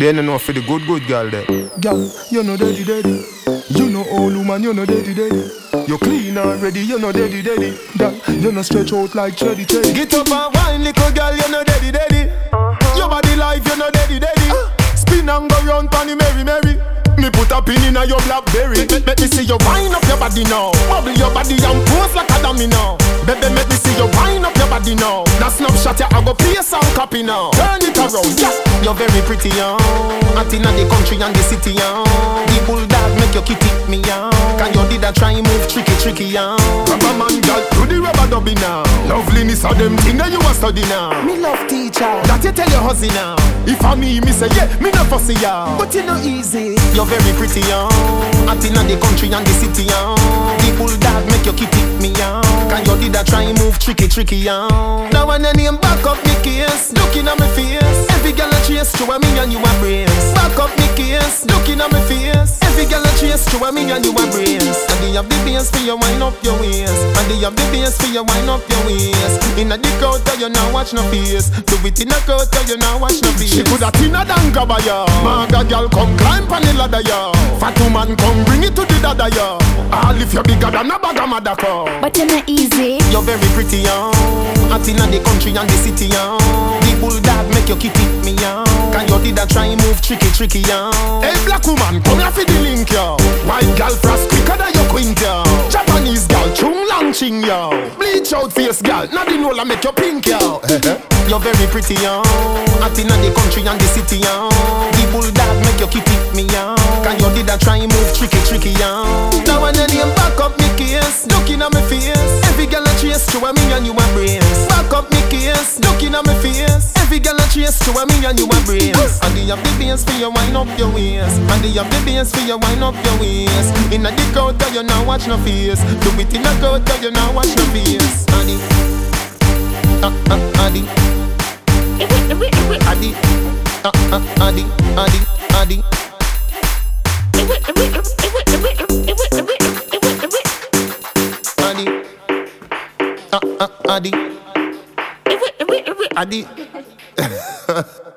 They don't know for the good girl there. Girl, you know daddy. You know old woman, you know daddy. You clean already, you know daddy. That you know stretch out like cherry. Get up and wine, little girl, you know daddy. Your body life, you know daddy. Spin and go round, panny merry. Me put a pin in a your blackberry. Make me see you wind up your body now. Bubble your body and pose like a dummy now. Baby, make me see you wind up your body now. That snapshot, yeah, I go play a sound copy now. Turn it around, yeah. You're very pretty, young. Out in the country and the city, young. The bulldog make your kitty me, young. Can you did a try move tricky, young. Rubber man, girl, do the rubber dubby now. Loveliness of them thing that you a study now. Me love teacher, that you tell your husband now. If I me say yeah, me no fussy, young. But you know easy. You're very pretty, young. Out in the country and the city, young. The bulldog make your kitty me, young. Can you did a try move tricky, young. Now when the name back up me case, looking at my face. Every girl a chase to me and you a brace. Back up me case, looking at my face. Every girl a chase to me and you a brace. And they have the bass for you wind up your waist. And they have the bass for you wind up your waist. In a dick out you now watch no face. Do it in a coat you now watch no face. She coulda thinner than grabber ya. Maga girl come climb on the ladder ya. Fat woman come bring it to the dada ya. All if you bigger than a bag of madaka. But you're not easy. You're very pretty, young. Out in the country and the city, young. The bulldog make your kitty me, young. Can you did a try move tricky, young. Hey black woman, come here for the link, yo. White girl frost quicker than your quint, yo. Japanese girl, chung lang ching, yo. Bleach out face girl, nothing will make you pink, yo. You're very pretty, young. Out in the country and the city, young. The bulldog make your kitty me, young. Can you did a try move tricky, young. Now when the name back up me case, looking at my face. Every girl a chase to me and you a brace. Back up me case, looking at my face. Every girl a chase to me and you a brace. And they have the bass for you wind up your waist. And they have the bass for you wind up your waist. In a dick out you now watch no face. Do it in a coat you now watch no face. Addy, Addy, Addy, Addy. Addy, Addy.